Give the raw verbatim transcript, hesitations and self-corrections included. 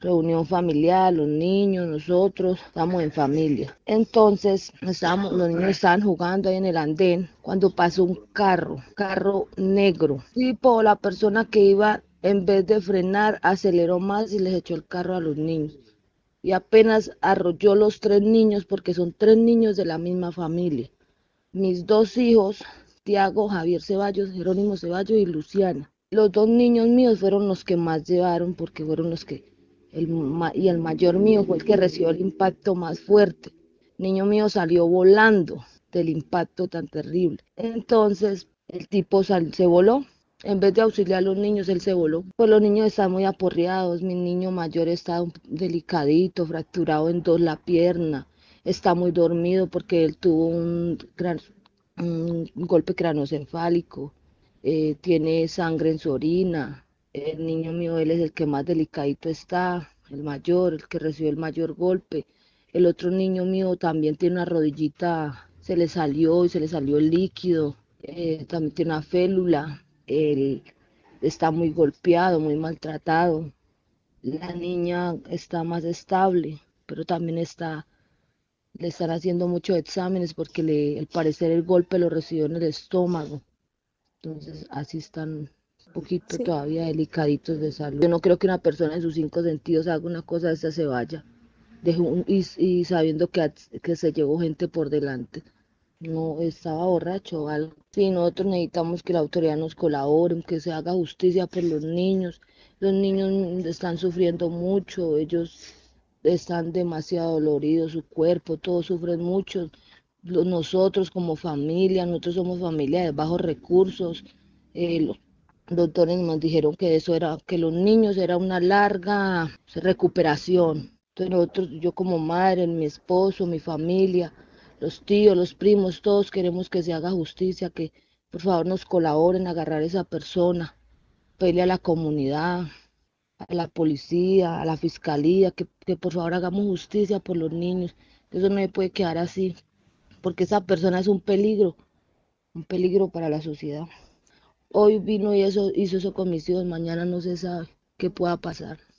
reunión familiar, los niños, nosotros, estamos en familia. Entonces, estábamos, los niños estaban jugando ahí en el andén cuando pasó un carro, carro negro. Tipo, la persona que iba, en vez de frenar, aceleró más y les echó el carro a los niños. Y apenas arrolló los tres niños, porque son tres niños de la misma familia. Mis dos hijos, Tiago, Javier Ceballos, Jerónimo Ceballos y Luciana. Los dos niños míos fueron los que más llevaron porque fueron los que, el, y el mayor mío fue el que recibió el impacto más fuerte. El niño mío salió volando del impacto tan terrible. Entonces el tipo sal, se voló. En vez de auxiliar a los niños, él se voló. Pues los niños están muy aporreados. Mi niño mayor está delicadito, fracturado en dos la pierna. Está muy dormido porque él tuvo un, gran, un golpe craneoencefálico, eh, tiene sangre en su orina. El niño mío, él es el que más delicadito está, el mayor, el que recibió el mayor golpe. El otro niño mío también tiene una rodillita, se le salió y se le salió el líquido, eh, también tiene una félula, él está muy golpeado, muy maltratado. La niña está más estable, pero también está, le están haciendo muchos exámenes porque le, al parecer el golpe lo recibió en el estómago. Entonces, así están un poquito Sí, todavía delicaditos de salud. Yo no creo que una persona en sus cinco sentidos haga una cosa de esta se vaya, dejó un, y, y sabiendo que, que se llevó gente por delante. No estaba borracho o algo. Sí, nosotros necesitamos que la autoridad nos colabore, que se haga justicia por los niños. Los niños están sufriendo mucho, ellos están demasiado doloridos, su cuerpo, todos sufren mucho. Los- Nosotros como familia, nosotros somos familia de bajos recursos. eh, los doctores nos dijeron que eso era, que los niños era una larga recuperación. Entonces nosotros, yo como madre, mi esposo, mi familia, los tíos, los primos, todos queremos que se haga justicia, que por favor nos colaboren a agarrar a esa persona, pedirle a la comunidad, a la policía, a la fiscalía, que, que por favor hagamos justicia por los niños, que eso no se puede quedar así, porque esa persona es un peligro, un peligro para la sociedad. Hoy vino y eso hizo eso con mis hijos, mañana no se sabe qué pueda pasar.